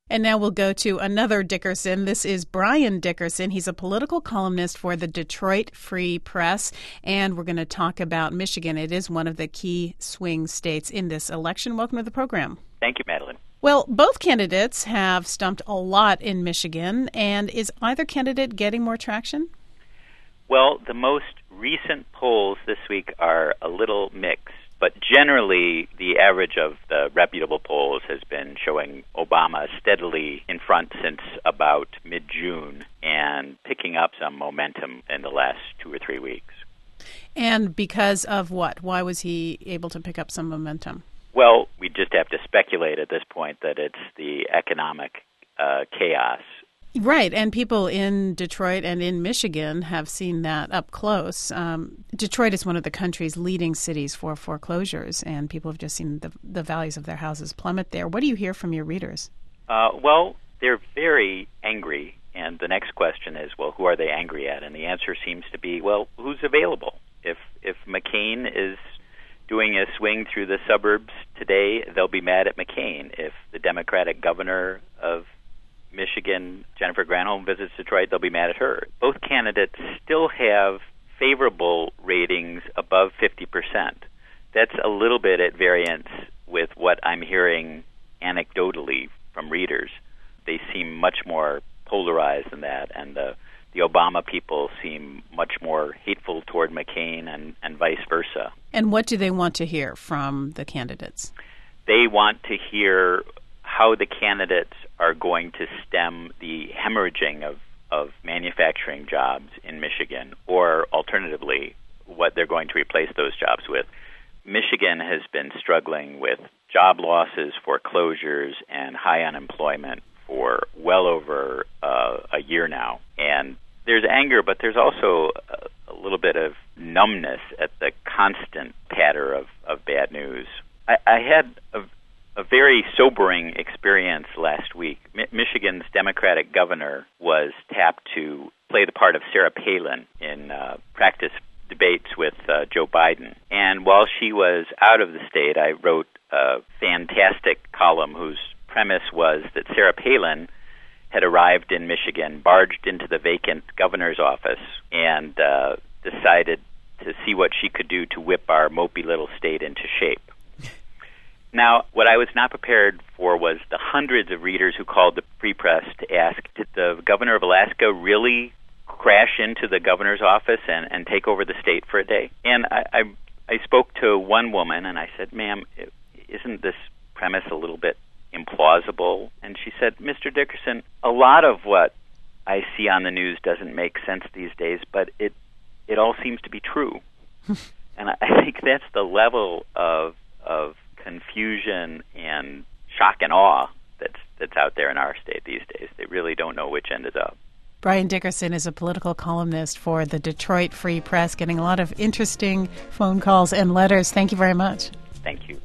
And now we'll go to another Dickerson. This is Brian Dickerson. He's a political columnist for the Detroit Free Press, and we're going to talk about Michigan. It is one of the key swing states in this election. Welcome to the program. Thank you, Madeline. Well, both candidates have stumped a lot in Michigan, and is either candidate getting more traction? Well, the most recent polls this week are a little mixed, but generally the average of the reputable polls has been showing Obama steadily in front since about mid-June and picking up some momentum in the last 2 or 3 weeks. And because of what? Why was he able to pick up some momentum? Well, we just have to speculate at this point that it's the economic chaos. Right, and people in Detroit and in Michigan have seen that up close. Detroit is one of the country's leading cities for foreclosures, and people have just seen the values of their houses plummet there. What do you hear from your readers? Well, they're very angry, and the next question is, well, who are they angry at? And the answer seems to be, well, who's available? If McCain is doing a swing through the suburbs today, they'll be mad at McCain. If the Democratic governor of Michigan, Jennifer Granholm, visits Detroit, they'll be mad at her. Both candidates still have favorable ratings above 50%. That's a little bit at variance with what I'm hearing anecdotally from readers. They seem much more polarized than that, and the Obama people seem much more hateful toward McCain and vice versa. And what do they want to hear from the candidates? They want to hear how the candidates are going to stem the hemorrhaging of manufacturing jobs in Michigan, or alternatively, what they're going to replace those jobs with. Michigan has been struggling with job losses, foreclosures, and high unemployment for well over a year now. And there's anger, but there's also a little bit of numbness at the constant patter of bad news. I had a very sobering experience last week. Michigan's Democratic governor was tapped to play the part of Sarah Palin in practice debates with Joe Biden. And while she was out of the state, I wrote a fantastic column whose premise was that Sarah Palin had arrived in Michigan, barged into the vacant governor's office, and decided to see what she could do to whip our mopey little state into shape. Now, what I was not prepared for was the hundreds of readers who called the Free Press to ask, did the governor of Alaska really crash into the governor's office and take over the state for a day? And I spoke to one woman, and I said, ma'am, isn't this premise a little bit implausible? And she said, Mr. Dickerson, a lot of what I see on the news doesn't make sense these days, but it all seems to be true. And I think that's the level of confusion and shock and awe that's out there in our state these days. They really don't know which end is up. Brian Dickerson is a political columnist for the Detroit Free Press, getting a lot of interesting phone calls and letters. Thank you very much. Thank you.